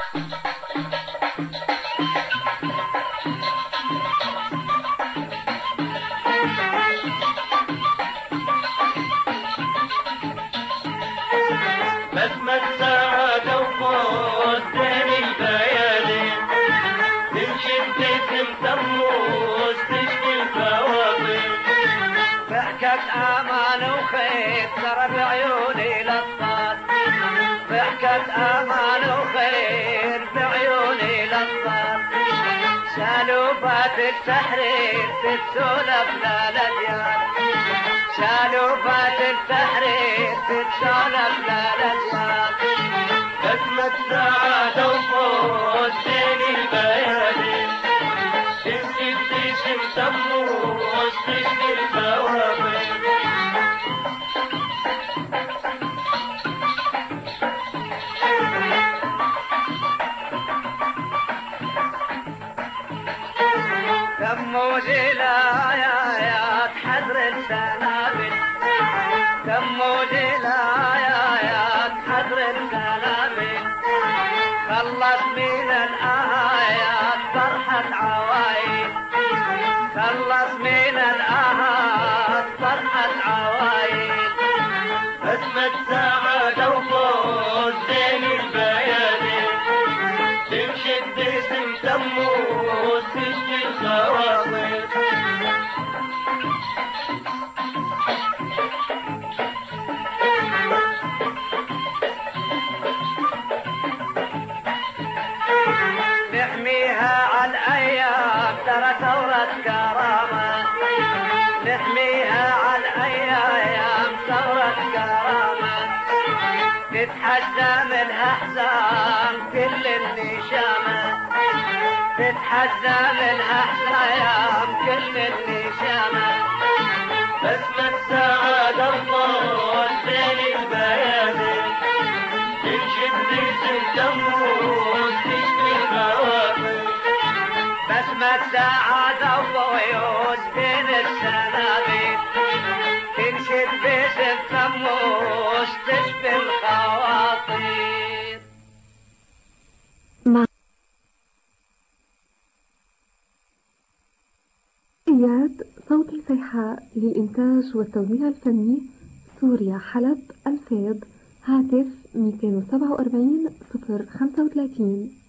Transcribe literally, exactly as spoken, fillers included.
بسمة سعادة وفوز بين البيادين تمشي باسم تموز تشفي الفواطين ضحكت آمال وخير ترى بعيوني الأطفال ضحكت آمال وخير بعيوني الأطفال سالوفات التحرير تتسولف للأديان سالوفات التحرير تتسولف للأديان بسمة سعادة وفوز بين البيادين تمشي باسم تموز تشفي الفواطين تموز الآيات حذر السنابل تموز الآيات حذر السنابل خلص من الآيات فرحة عوايد خلص من الآيات فرحة عوايد بسمة سعادة وفوز بين البيادين تمشي باسم تموز تشفي الخواطر نحميها على الأيام ترى ثورة كرامة نحميها على الأيام ثورة كرامة تتحزم الأحزان كل النشامة تتحزم الأحزان كل النشامة بسمة سعادة وفوز بين البيادين تمشي باسم تموز تشفي الخواطر بسمة سعادة وفوز بين السنابل تمشي باسم تموز تشفي الخواطر. صوت الفيحاء للإنتاج والتوزيع الفني سوريا حلب الفيض هاتف مئتين وسبعة وأربعين صفر خمسة وثلاثين.